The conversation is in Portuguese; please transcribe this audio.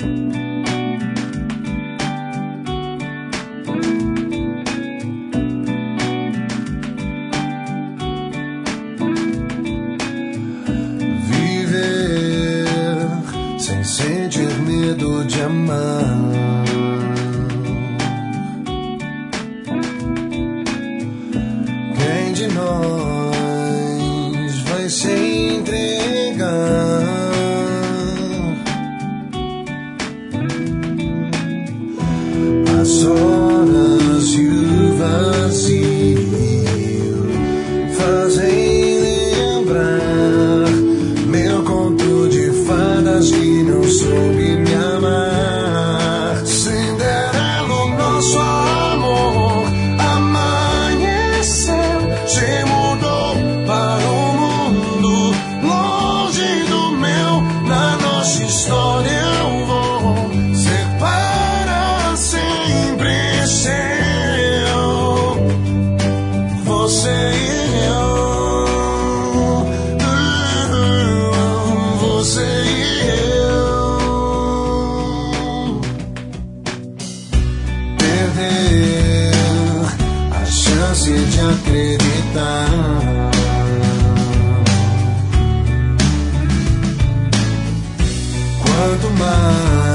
Sem sentir medo de amar. Quem de nós vai se entregar? As horas e o vazio fazem lembrar meu conto de fadas que não soube me amar. Cinderela, o nosso amor amanheceu, se mudou para o mundo longe do meu. Na nossa história eu vou ser para sempre seu, você e eu. Você e eu. Perder a chance de acreditar. Quanto mais